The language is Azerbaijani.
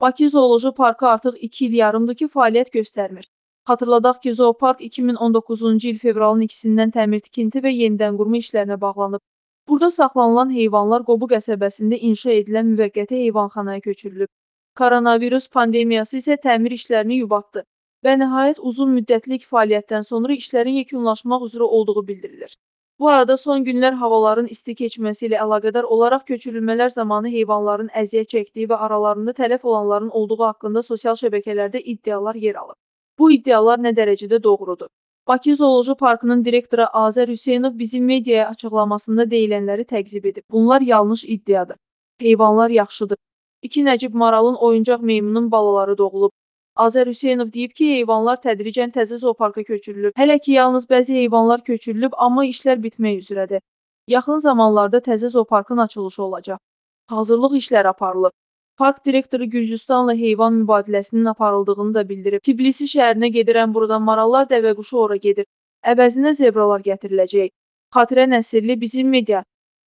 Bakı Zooloji Parkı artıq 2 il yarımdır ki fəaliyyət göstərmir. Xatırladaq ki, zoopark 2019-cu il fevralın 2-dən təmir tikinti və yenidən qurma işlərinə bağlanıb. Burada saxlanılan heyvanlar Qobu qəsəbəsində inşa edilən müvəqqəti heyvanxanaya köçürülüb. Koronavirus pandemiyası isə təmir işlərini yubatdı və nəhayət uzun müddətlik fəaliyyətdən sonra işlərin yekunlaşmaq üzrə olduğu bildirilir. Bu arada son günlər havaların isti keçməsi ilə əlaqədar olaraq köçürülmələr zamanı heyvanların əziyyət çəkdiyi və aralarında tələf olanların olduğu haqqında sosial şəbəkələrdə iddialar yer alıb. Bu iddialar nə dərəcədə doğrudur? Bakı Zooloji Parkının direktoru Azər Hüseynov bizim mediaya açıqlamasında deyilənləri təqzib edib. Bunlar yanlış iddiadır. Heyvanlar yaxşıdır. 2 Nəcib maralın oyuncaq meymunun balaları doğulub. Azər Hüseynov deyib ki, heyvanlar tədricən təzə zooparka köçürülüb. Hələ ki, yalnız bəzi heyvanlar köçürülüb, amma işlər bitmək üzrədir. Yaxın zamanlarda təzə zooparkın açılışı olacaq. Hazırlıq işləri aparılıb. Park direktoru Gürcüstanla heyvan mübadiləsinin aparıldığını da bildirib. Tbilisi şəhərinə gedirən buradan marallar dəvəquşu ora gedir. Əvəzinə zebralar gətiriləcək. Xatirə Nəsirli, bizim media.